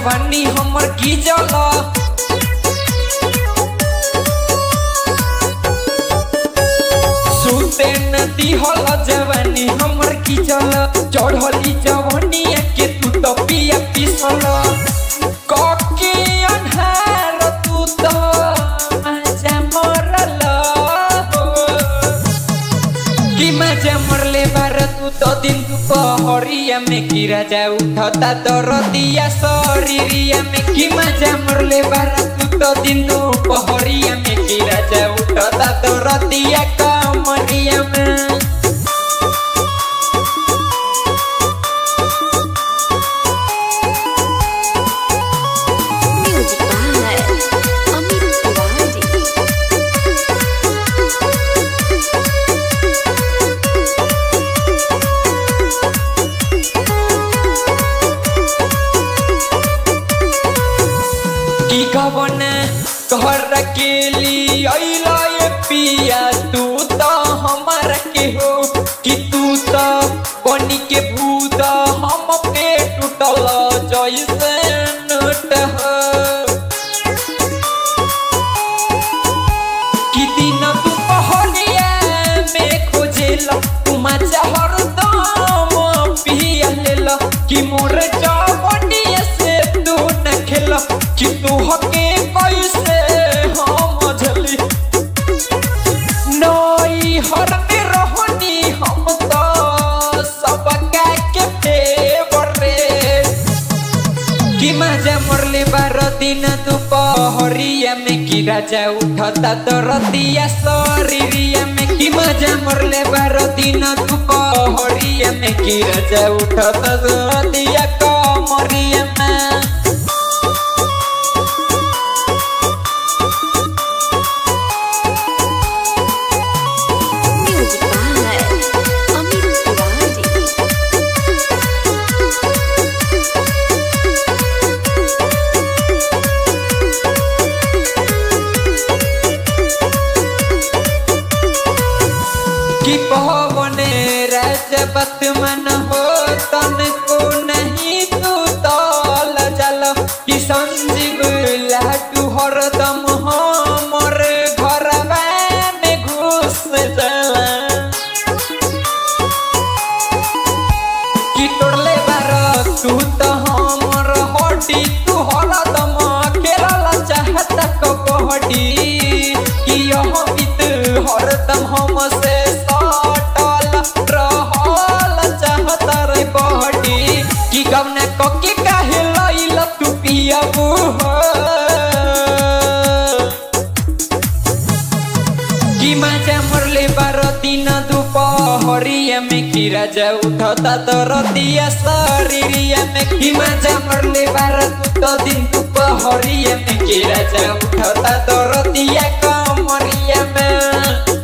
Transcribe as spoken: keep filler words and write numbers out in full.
जवानी हमर की जल सुते नदी हल जवानी हमर की जल चढ़ली जवानी के तू तो पिया पिसल कके अन्हार तू तो मजा मरल कि मजा मरले बार तू तो दिन दुपहरिया में की राजा उठता दरदिया शरीरिया में कि मजा मरले बार तू तो दिन दुपहरिया में की राजा उठता दरदिया कमरिया में की कवन घर के लिए ये पिया तू तो हमार के हो कि तू तो बनी के भूत हम पे टूटल जैसे नट कि दिन दुपहरिया में खोजेला तू मजा हरदम पिया लेला कि मोर जवनिया से तू न खेला कि तू हके कैसे हम झली नई हर में रहनी हम तो सबका के फेवर रे कि मजा मरले बार दिन दुपहरिया में कि राजा उठता दरदिया शरीरिया में कि मजा मरले बार दिन दुपहरिया में कि राजा उठता दरदिया कमरिया में कि पवने राजा बत मन हो तन को नहीं तू तल जल कि संजीव लाटू हरदम हमर घरवा में घुस जाला कि तोड़ले बार तू तो हमर हड्डी तू हरदम खेलला चाहता कबड्डी कि यह बीत हरदम हमसे कि गवना कके काहे लइल तू पियाबू कि मजा मरले बार दिन दुपहरिया में कि राजा उठता दरदिया शरीरिया में कि मजा मरले बार तू तो दिन दुपहरिया में कि राजा उठता दरदिया कमरिया में।